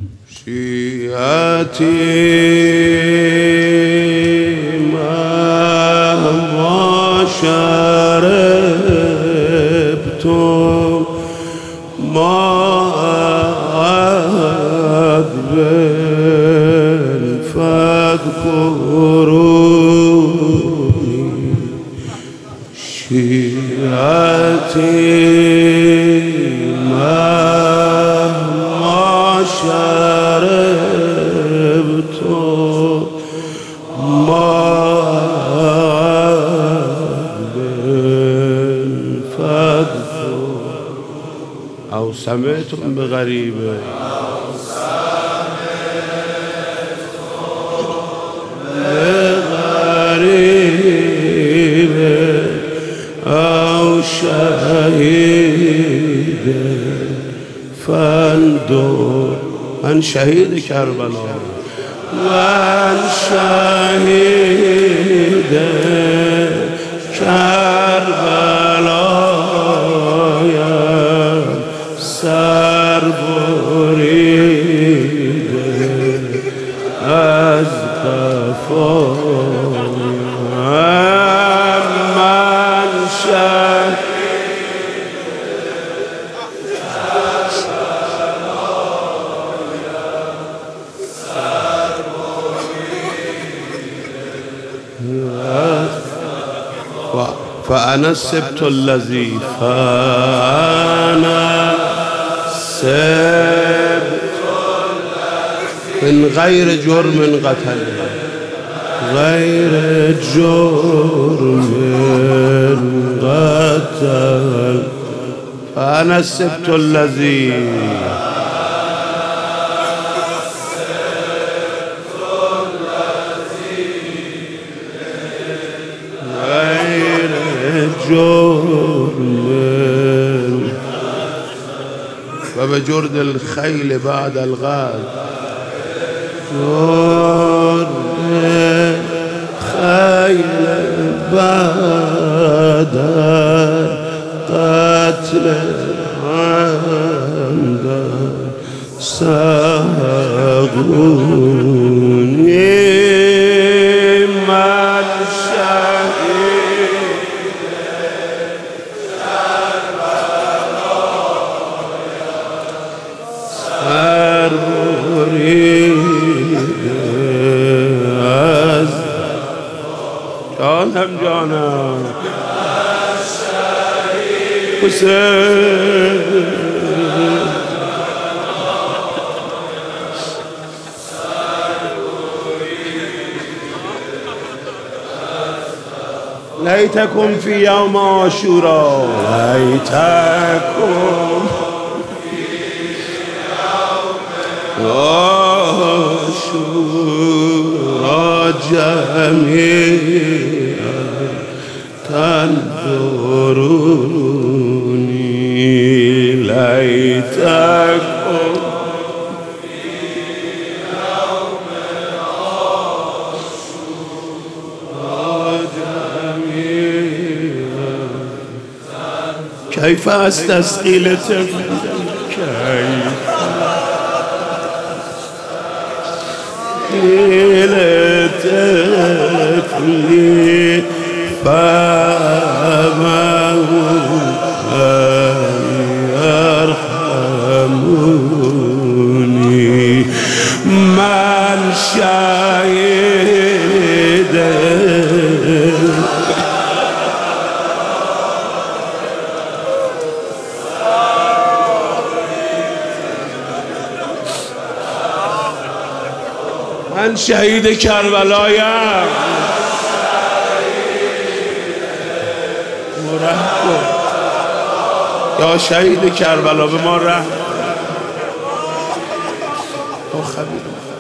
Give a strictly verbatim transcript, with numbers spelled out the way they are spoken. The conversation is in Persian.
شیعتی مهما شربتم ماء فاذكروني شیعتی مهما شربتم ماء فاذكروني او سمعتم بغریبه او شهید فاندر من شهید کربلا من شهید کربلایم سر بریده از قفایم من شهید فأنا السبت الذي فأنا السبت من غير جرم قتل غير جرم قتل فأنا السبت الذي جرم وبجرد الخيل بعد الغاد جرد الخيل بعد قتل عند ساغوني من شهيد سر بریده از جانم جانم حسین لیتکم فی یوم عاشورا لیتکم عاشورا جمیعا تنظرونی لیتکم كيف أستسقي لطفل كيف لطفلي فأمه أن يرحموني من شهد من شهید کربلایم رحم کن یا شهید کربلا به ما رحم کن.